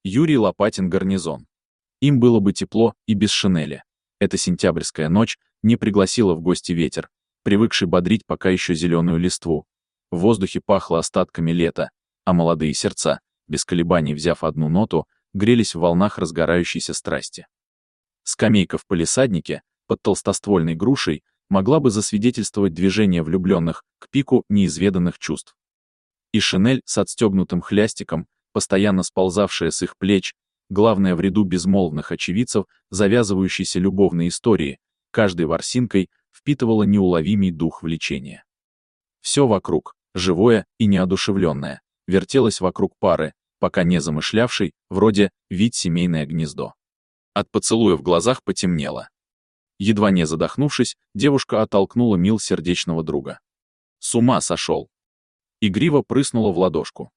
Юрий Лопатин, гарнизон. Им было бы тепло и без шинели. Эта сентябрьская ночь не пригласила в гости ветер, привыкший бодрить пока еще зеленую листву. В воздухе пахло остатками лета, а молодые сердца, без колебаний взяв одну ноту, грелись в волнах разгорающейся страсти. Скамейка в палисаднике под толстоствольной грушей могла бы засвидетельствовать движение влюбленных к пику неизведанных чувств. И шинель с отстегнутым хлястиком, постоянно сползавшая с их плеч, главное в ряду безмолвных очевидцев завязывающейся любовной истории, каждой ворсинкой впитывала неуловимый дух влечения. Все вокруг, живое и неодушевленное, вертелось вокруг пары, пока не замышлявшей, вроде вить семейное гнездо. От поцелуя в глазах потемнело. Едва не задохнувшись, девушка оттолкнула сердечного друга. С ума сошел. Игриво прыснула в ладошку.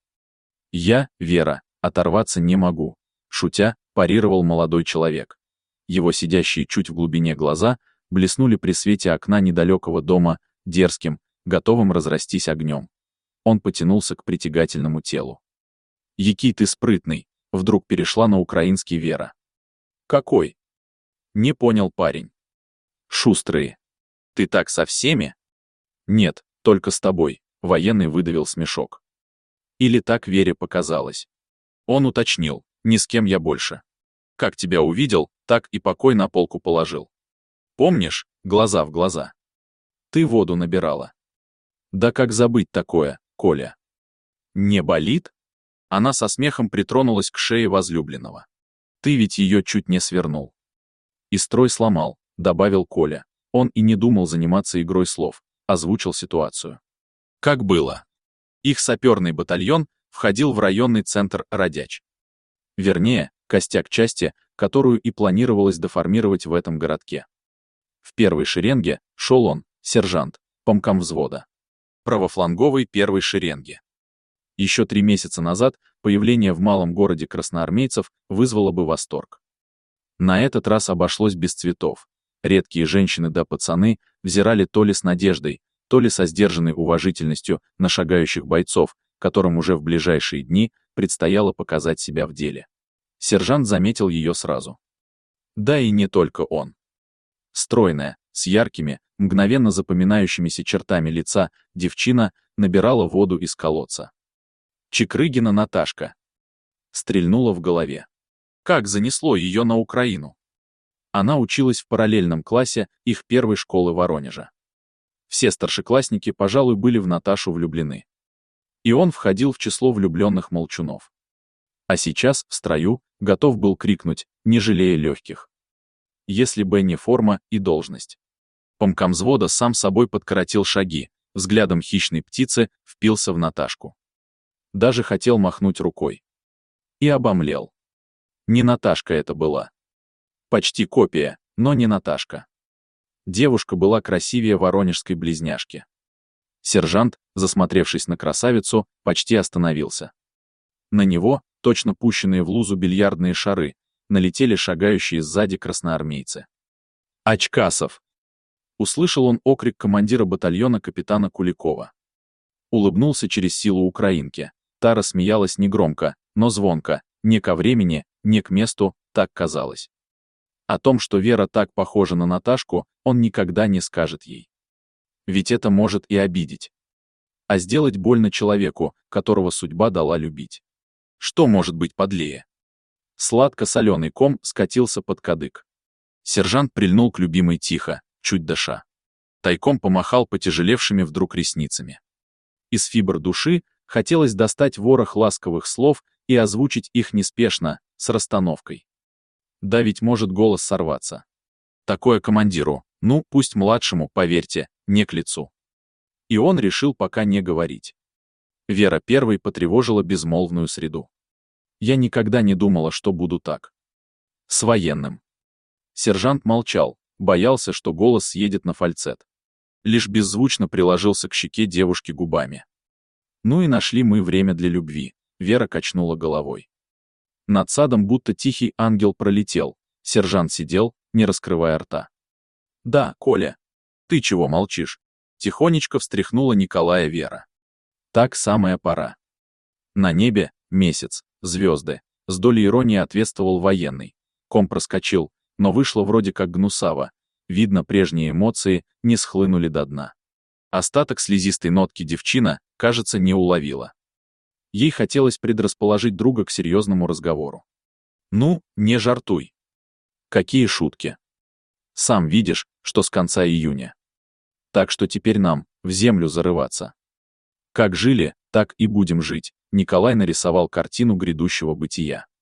«Я, Вера, оторваться не могу», — шутя, парировал молодой человек. Его сидящие чуть в глубине глаза блеснули при свете окна недалекого дома, дерзким, готовым разрастись огнем. Он потянулся к притягательному телу. «Який ты спрытный», — вдруг перешла на украинский Вера. «Какой?» — не понял парень. «Шустрые. Ты так со всеми?» «Нет, только с тобой», — военный выдавил смешок. Или так Вере показалось. Он уточнил: «Ни с кем я больше. Как тебя увидел, так и покой на полку положил. Помнишь, глаза в глаза? Ты воду набирала». «Да как забыть такое, Коля?» «Не болит?» Она со смехом притронулась к шее возлюбленного. «Ты ведь ее чуть не свернул». «И строй сломал», — добавил Коля. Он и не думал заниматься игрой слов, озвучил ситуацию. Как было. Их саперный батальон входил в районный центр Радяч. Вернее, костяк части, которую и планировалось доформировать в этом городке. В первой шеренге шел он, сержант, помкомвзвода. Правофланговой первой шеренги. Еще 3 месяца назад появление в малом городе красноармейцев вызвало бы восторг. На этот раз обошлось без цветов. Редкие женщины да пацаны взирали то ли с надеждой, то ли со сдержанной уважительностью на шагающих бойцов, которым уже в ближайшие дни предстояло показать себя в деле. Сержант заметил ее сразу. Да и не только он. Стройная, с яркими, мгновенно запоминающимися чертами лица, девчина набирала воду из колодца. Чекрыгина Наташка. Стрельнула в голове. Как занесло ее на Украину? Она училась в параллельном классе их первой школы Воронежа. Все старшеклассники, пожалуй, были в Наташу влюблены. И он входил в число влюбленных молчунов. А сейчас, в строю, готов был крикнуть, не жалея легких. Если бы не форма и должность. Помкомвзвода сам собой подкоротил шаги, взглядом хищной птицы впился в Наташку. Даже хотел махнуть рукой. И обомлел. Не Наташка это была. Почти копия, но не Наташка. Девушка была красивее воронежской близняшки. Сержант, засмотревшись на красавицу, почти остановился. На него, точно пущенные в лузу бильярдные шары, налетели шагающие сзади красноармейцы. «Очкасов!» Услышал он окрик командира батальона капитана Куликова. Улыбнулся через силу украинке. Та рассмеялась негромко, но звонко, не ко времени, не к месту, так казалось. О том, что Вера так похожа на Наташку, он никогда не скажет ей. Ведь это может и обидеть. А сделать больно человеку, которого судьба дала любить. Что может быть подлее? Сладко-соленый ком скатился под кадык. Сержант прильнул к любимой тихо, чуть дыша. Тайком помахал потяжелевшими вдруг ресницами. Из фибр души хотелось достать ворох ласковых слов и озвучить их неспешно, с расстановкой. Да ведь может голос сорваться. Такое командиру, ну, пусть младшему, поверьте, не к лицу. И он решил пока не говорить. Вера первой потревожила безмолвную среду. Я никогда не думала, что буду так. С военным. Сержант молчал, боялся, что голос съедет на фальцет. Лишь беззвучно приложился к щеке девушки губами. Ну и нашли мы время для любви, Вера качнула головой. Над садом будто тихий ангел пролетел, сержант сидел, не раскрывая рта. «Да, Коля. Ты чего молчишь?» Тихонечко встряхнула Николая Вера. Так самая пора. На небе месяц, звезды, С долей иронии ответствовал военный. Ком проскочил, но вышло вроде как гнусаво. Видно, прежние эмоции не схлынули до дна. Остаток слезистой нотки девчина, кажется, не уловила. Ей хотелось предрасположить друга к серьезному разговору. «Ну, не жартуй. Какие шутки. Сам видишь, что с конца июня. Так что теперь нам в землю зарываться. Как жили, так и будем жить», Николай нарисовал картину грядущего бытия.